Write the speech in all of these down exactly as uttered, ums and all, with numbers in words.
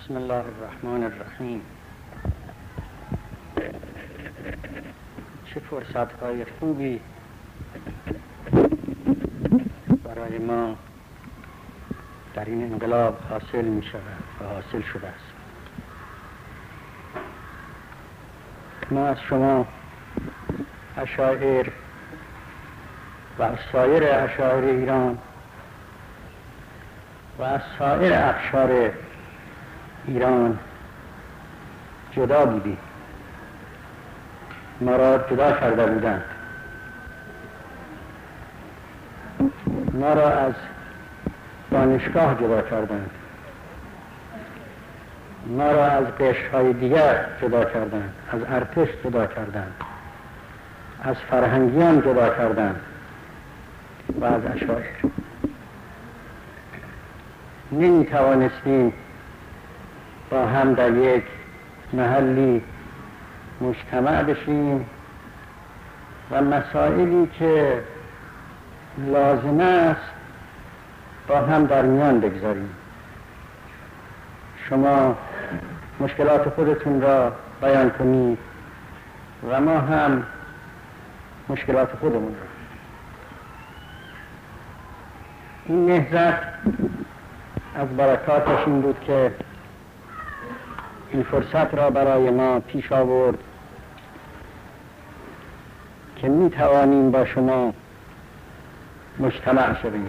بسم الله الرحمن الرحیم. چه فرصت‌های خوبی برای ما در این انقلاب حاصل می شود و حاصل شده است. ما از شما اشاعر و از سایر اشاعر ایران و از سایر اقشار ایران جدا بودیم. ما را جدا کرده بودند. ما را از دانشگاه جدا کردند. ما را از قشرهای دیگر جدا کردند. از ارتش جدا کردند. از فرهنگیان جدا کردند و از اشاعر. نمی توانستیم با هم در یک محلی مجتمع بشیم و مسائلی که لازم است با هم در میان بگذاریم. شما مشکلات خودتون را بیان کنید و ما هم مشکلات خودمون را. این نهضت از برکاتش این بود که این فرصت را برای ما پیش آورد که می توانیم با شما مجتمع شویم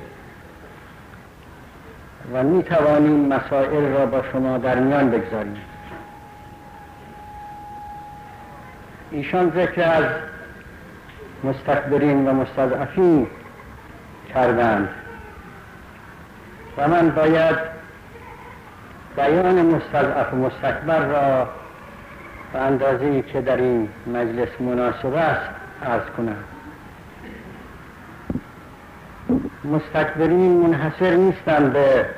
و می توانیم مسائل را با شما در میان بگذاریم. ایشان ذکر از مستکبرین و مستضعفین کردند و من باید بیان مستضعف و مستکبر را به اندازه‌ای که در این مجلس مناسب است عرض کنم. مستکبرین منحصر نیستند به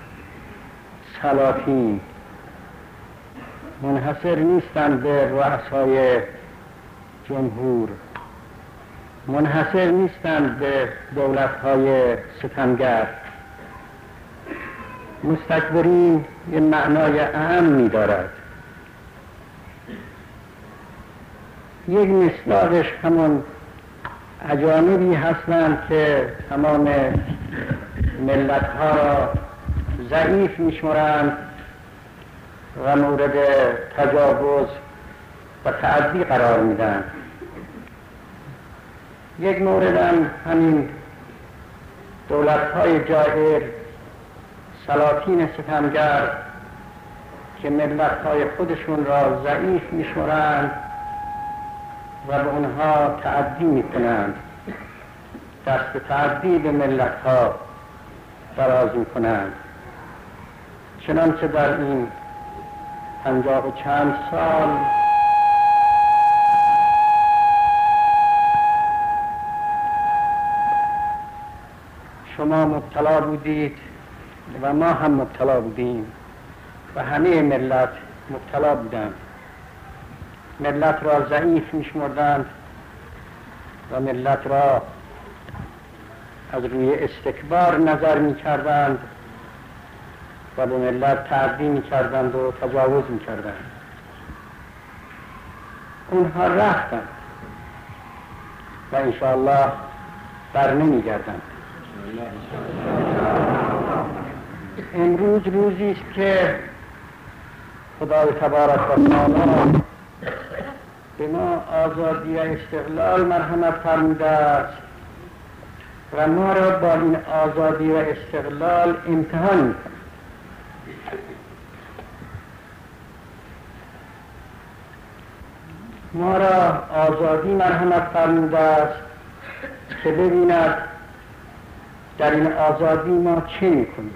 سلاطین، منحصر نیستند به رؤسای جمهور، منحصر نیستند به دولت‌های ستمگر. مستکبرین یه معنای اعم می دارد. یک مصداقش همون اجانبی هستند که تمام ملت‌ها را ضعیف می شمارند و مورد تجاوز و تعدی قرار می دهند. یک مورد هم همین دولت‌های جائر، سلاطین ستمگر که ملت‌های خودشون را ضعیف می‌شمارند و به اونها تعدی می‌کنند، دست تعدی به ملت‌ها دراز می‌کنند. چنانچه در این پنجاه و چند سال شما مبتلا بودید و ما هم مبتلا بودیم و همه ملت مبتلا بودند. ملت را ضعیف می‌شمردند و ملت را از روی استکبار نظر می‌کردند و به ملت تعدی می‌کردند و تجاوز می‌کردند. اونها رفتند و انشاءالله بر نمی‌گردند. امروز روزی است که خدای تبارک و تعالی به ما آزادی و استقلال مرحمت فرموده است و ما را با این آزادی و استقلال امتحان می‌کند. ما را آزادی مرحمت فرموده است که ببیند در این آزادی ما چه می‌کنیم.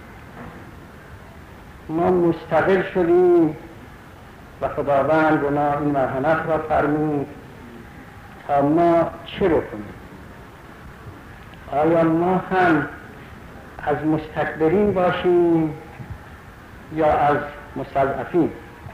ما مستقل شدیم و خداوند به ما این مرحمت را فرمود تا ما چه بکنیم. آیا ما هم از مستکبرین باشیم یا از مستضعفین؟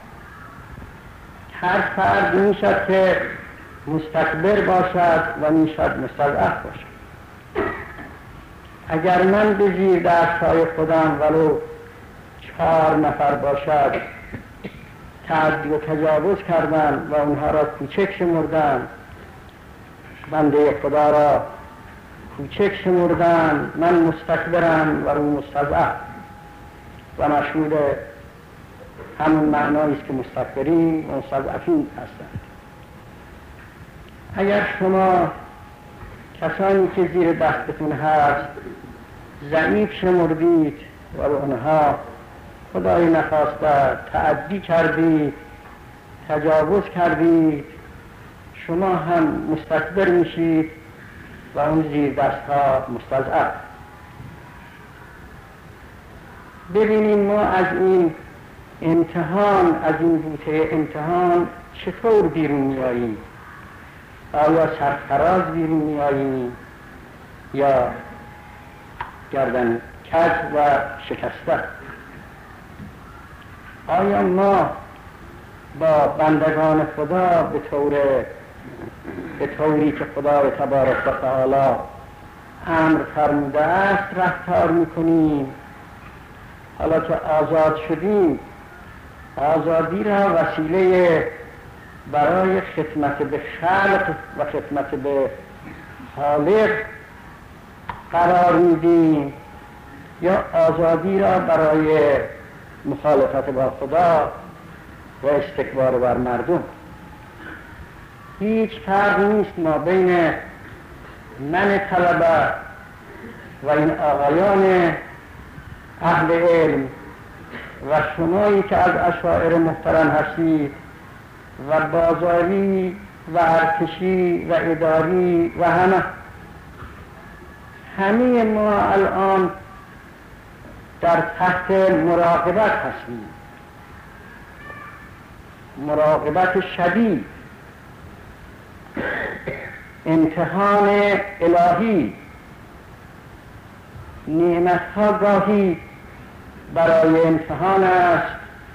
هر فرد میشد که مستکبر باشد و میشد مستضعف باشد. اگر من به زیر دستهای خودم ولو چهار نفر باشد تعدی و تجاوز کردند و اونها را کوچک شمردند، بنده خدا را کوچک شمردند، من مستکبرم و او مستضعف، و مشمول همون معنایی است که مستکبرین و مستضعفین هستند. اگر شما کسانی که زیر دستتون هست ضعیف شمردید و به آنها خدای نخواسته تعدی کردید، تجاوز کردید، شما هم مستکبر میشید و اون زیر دستها مستضعف. ببینید ما از این امتحان، از این بوته امتحان چطور بیرون میاییم؟ آیا سرفراز بیرون میاییم یا گردن کج و شکسته؟ آیا ما با بندگان خدا به طور به طوری که خدا تبارک و تعالی امر فرموده است رفتار میکنیم؟ حالا که آزاد شدیم، آزادی را وسیله برای خدمت به خلق و خدمت به خالق قرار میدیم یا آزادی را برای مخالفت با خدا و استکبار بر مردم؟ هیچ فرق نیست ما بین من طلبه و این آقایان اهل علم و شمایی که از اشاعره محترم هستید و بازاری و ارتشی و اداری و همه همه ما الان در تحت مراقبت هستیم، مراقبت شدید، امتحان الهی. نعمت ها گاهی برای امتحان است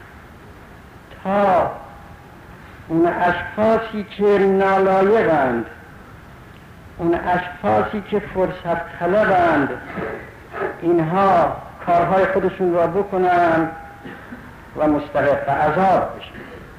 تا اون اشخاصی که نالایقند، اون اشخاصی که فرصت طلبند، اینها کارهای خودشون را بکنند و مستحق عذاب بشن.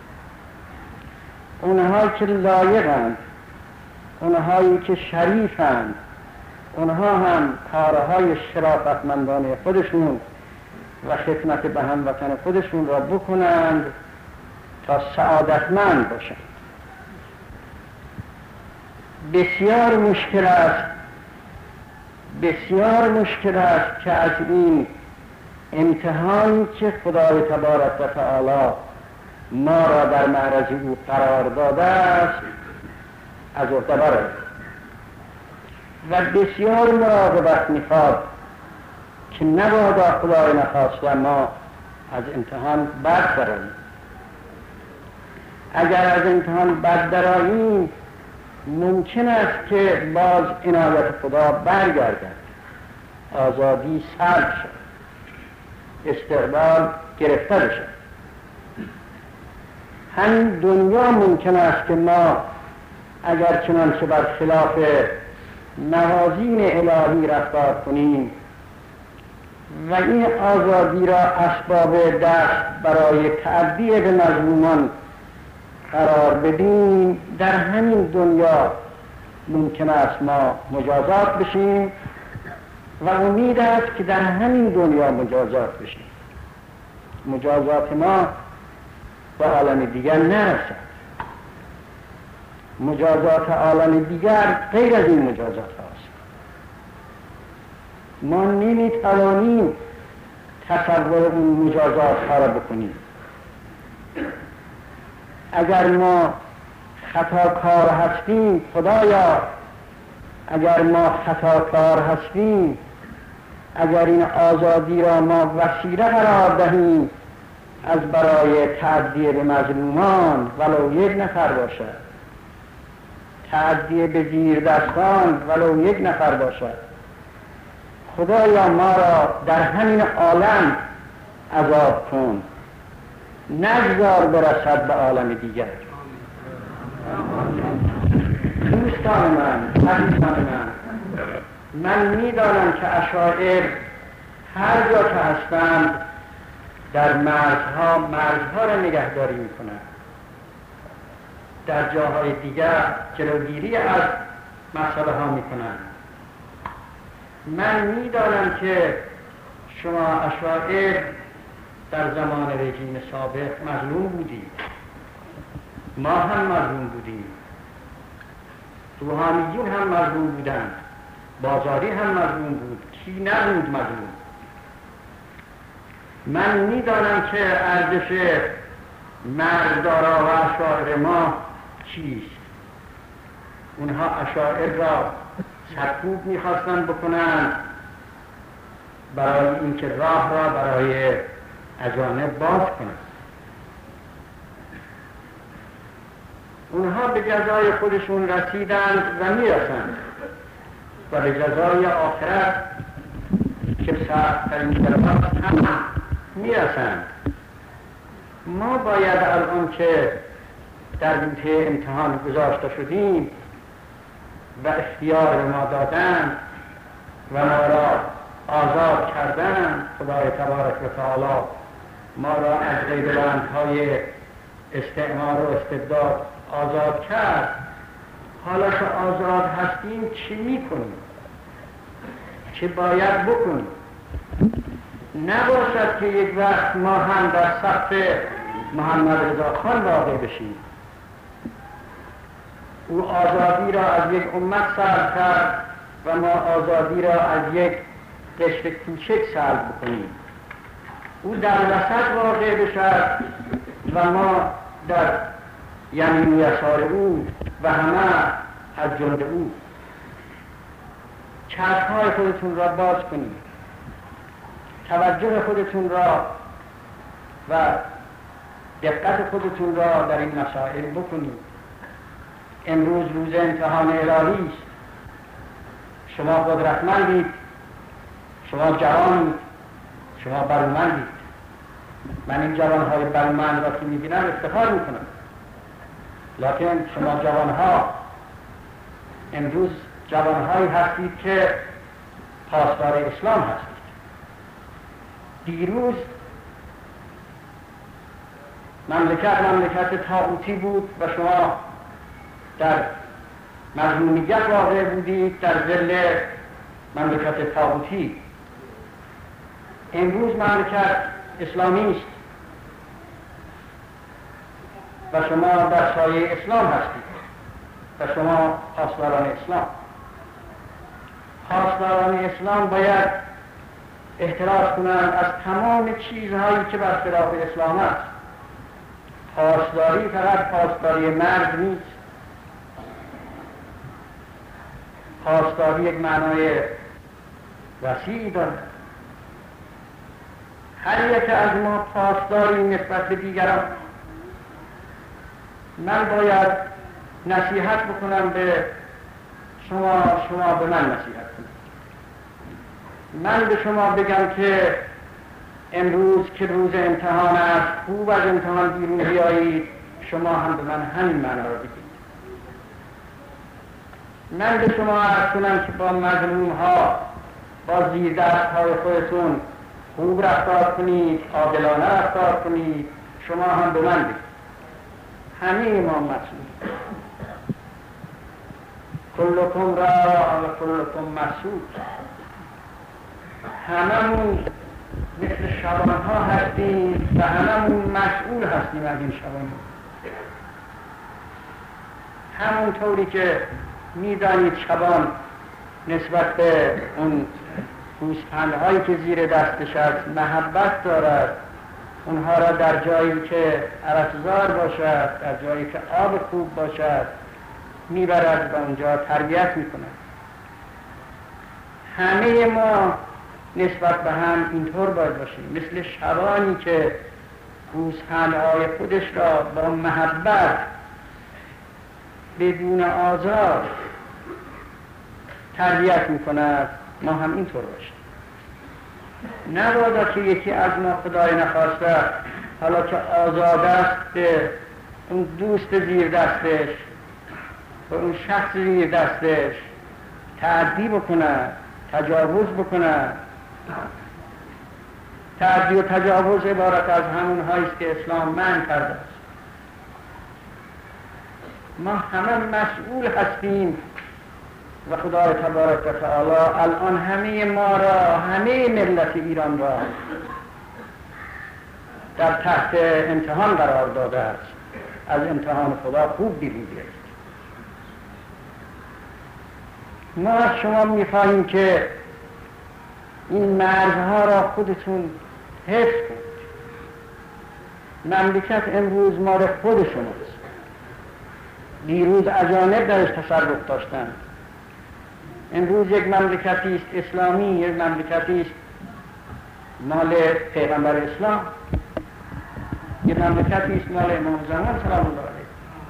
اونهایی که لایقند، اونهایی که شریفند، اونها هم کارهای شرافتمندانه خودشون و خدمت به هموطن خودشون را بکنند تا سعادتمند باشند. بسیار مشکل است، بسیار مشکل است که از این امتحانی که خدای تبارک و تعالی ما را در معرض او قرار داده است از عهده برآییم و بسیار مراقبت می‌خواد که نبادا خدای نخواسته ما از امتحان بد برآییم. اگر از امتحان بد درآییم ممکن است که باز عنایت خدا برگردد، آزادی سلب شد، استقبال گرفته بشد. همین دنیا ممکن است که ما اگر چنانچه بر خلاف موازین الهی رفتار کنیم و این آزادی را اسباب دست برای تعدی به مظلومان قرار بدیم، در همین دنیا ممکن است ما مجازات بشیم و امید است که در همین دنیا مجازات بشیم. مجازات ما به عالم دیگر نرسد. مجازات عالم دیگر غیر از این مجازات هاست. ما نمیتوانیم تصور اون مجازات ها را بکنیم. اگر ما خطاکار هستیم، خدایا اگر ما خطاکار هستیم، اگر این آزادی را ما وسیله قرار دهیم از برای تعدی به مظلومان ولو یک نفر باشد، تعدی به زیر دستان ولو یک نفر باشد، خدایا ما را در همین عالم عذاب کن، نگذار برسد به عالم دیگر. دوستان من، عزیزان من، من میدانم که اشاعر هر جا که هستند در مرزها مرزها را نگهداری میکنند، در جاهای دیگر جلوگیری از مسئله ها میکنند. من میدانم که شما اشاعره در زمان رژیم سابق مظلوم بودید، ما هم مظلوم بودیم، روحانیون هم مظلوم بودند، بازاری هم مظلوم بود، کی نبود مظلوم. من میدانم که ارزش مرزدارا و اشاعره ما چیست. اونها اشاعره را سرکوب میخواستن بکنن برای اینکه راه را برای اجانب باز کنند. اونها به جزای خودشون رسیدند و میرسند و به جزای آخرت که سخت‌ترین جلوات هم میرسند. ما باید الان که در بوته امتحان گذاشته شدیم و اختیار به ما دادند و ما را آزاد کردند، خدای تبارک و تعالی ما را از قیدبندهای استعمار و استبداد آزاد کرد. حالا که آزاد هستیم چی میکنیم؟ چه باید بکنیم؟ نباشد که یک وقت ما هم در صف محمد رضا خان واقع بشیم. او آزادی را از یک امت سلب کرد و ما آزادی را از یک قشر کوچک سلب بکنیم. او در وسط واقع بشد و ما در یمین یسار او و همه از جند او. چشمهای خودتون را باز کنید، توجه خودتون را و دقت خودتون را در این مسائل بکنید. امروز روز امتحان الهی است. شما قدرتمندید، شما جوانید، شما برومندید. من این جوانهای برومند را که میبینم افتخار میکنم، لکن شما جوانها امروز جوانهایی هستید که پاسدار اسلام هستید. دیروز مملکت مملکت طاغوتی بود و شما در مظلومیت واقع بودید در ظل مملکت طاغوتی. امروز مملکت اسلامی است و شما در سایه اسلام هستید و شما پاسداران اسلام. پاسداران اسلام باید احتراز کنند از تمام چیزهایی که بر خلاف اسلام است. پاسداری فقط پاسداری مرد نیست. پاسداری یک معنای وسیعی دارد. هر یک از ما پاسداری نسبت به دیگران. من باید نصیحت بکنم به شما، شما به من نصیحت کنید. من به شما بگم که امروز که روز امتحان است، خوب از امتحان بیرون بیایید. شما هم به من همین معنا را بگید. من به شما عرض کنم که با مظلوم ها، با زیر دست های خودتون خوب رفتار کنید، عادلانه رفتار کنید. شما هم به من بگید. همه ما مسئول. کلکم راع و کلکم مسئول. هممون مثل شبان ها هستیم و هممون مسئول هستیم از این شبان. همونطوری که میدانید شبان نسبت به اون گوسفندهایی که زیر دستش است محبت دارد، اونها را در جایی که عرقزار باشد، در جایی که آب خوب باشد میبرد و اونجا تربیت میکند. همه ما نسبت به هم اینطور باید باشیم، مثل شبانی که گوسفندهای خودش را با محبت بدون آزار تربیت میکند. ما هم اینطور باشیم. نبادا که یکی از ما خدای نخواسته حالا که آزاد است به اون دوست زیر دستش و اون شخص زیر دستش تعدی بکنه، تجاوز بکنه. تعدی و تجاوز عبارت از همون هاییست که اسلام منع کرده است. ما همه مسئول هستیم و خدای تبارک و تعالی الان همه ما را، همه ملت ایران را در تحت امتحان قرار داده است. از امتحان خدا خوب بیرون بیایید. ما از شما می‌خواهیم که این مرزها را خودتون حفظ کنید. مملکت امروز مال خود شماست. دیروز اجانب درش تصرف داشتند. امروز یک مملکتی است اسلامی، یک مملکتی است مال پیغمبر اسلام، یک مملکتی است مال امام زمان سلام الله علیه.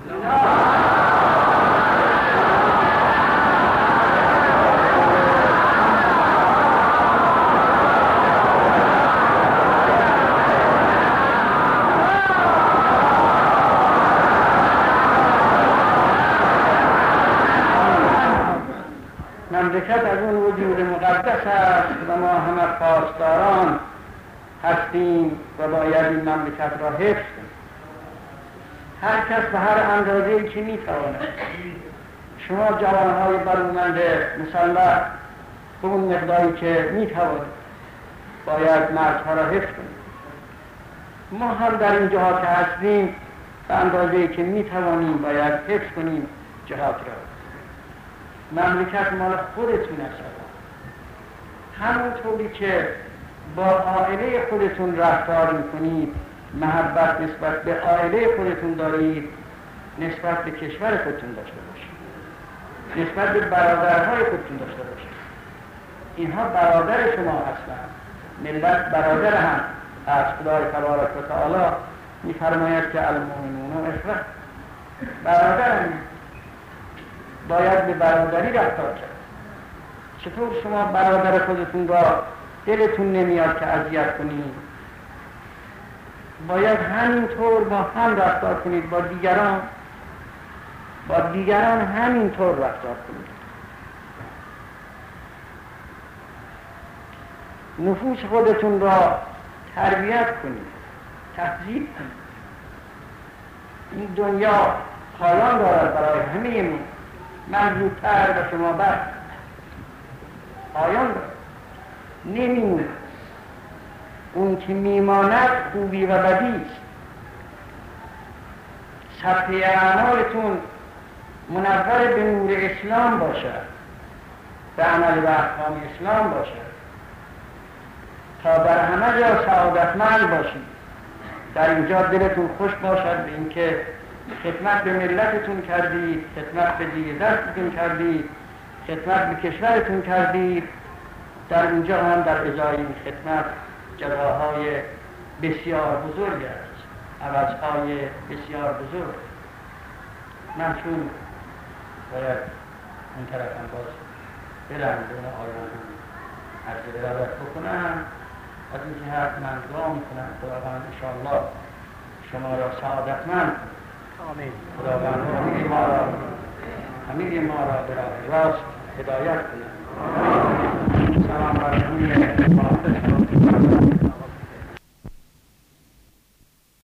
مملکت از اون وجود مقدس است و ما همه پاسداران هستیم و باید این مملکت را حفظ کنیم. هر کس به هر اندازه‌ای که میتواند. شما جوانهای برومند مسلح به اون مقداری که میتوانید باید مرزها را حفظ کنیم. ما هم در این جهات که هستیم به اندازه‌ای که میتوانیم باید حفظ کنیم جهات را. مملکت مال خودتون است. همونطوری که با عائله خودتون رفتار میکنید، محبت نسبت به عائله خودتون دارید، نسبت به کشور خودتون داشته باشید، نسبت به برادرهای خودتون داشته باشید. اینها برادر شما هستند. ملت برادر هم از خدای تبارک و تعالی میفرماید که المؤمنون اخوة، برادر هم باید به برادری رفتار کرد. چطور شما برادر خودتون را دلتون نمیاد که اذیت کنید؟ باید همینطور با هم رفتار کنید، با دیگران با دیگران همینطور رفتار کنید. نفوس خودتون را تربیت کنید، تهذیب کنید. این دنیا پایان دارد برای همه ما. من زودتر و شما بعد پایان دارد، نمیمونه. اون که میماند خوبی و بدی است. صفحه اعمالتون منور به نور اسلام باشد، به عمل و احکام اسلام باشد، تا در همه جا سعادتمند باشید. در اینجا دلتون خوش باشد به اینکه خدمت به ملتتون کردید، خدمت به دیگه دستتون کردید، خدمت به کشورتون کردید. در اینجا هم در ازای این خدمت جزاهای بسیار بزرگ است، عوضهای بسیار بزرگ. من چون باید اون طرف هم باز برم دونه آیان عرض برابر بکنم، از این جهت من دعا میکنم خداوند انشاءالله شما را سعادتمند آمین. خداوند همه ما را همه ما را به راه راست هدایت کنه. سلام بر همه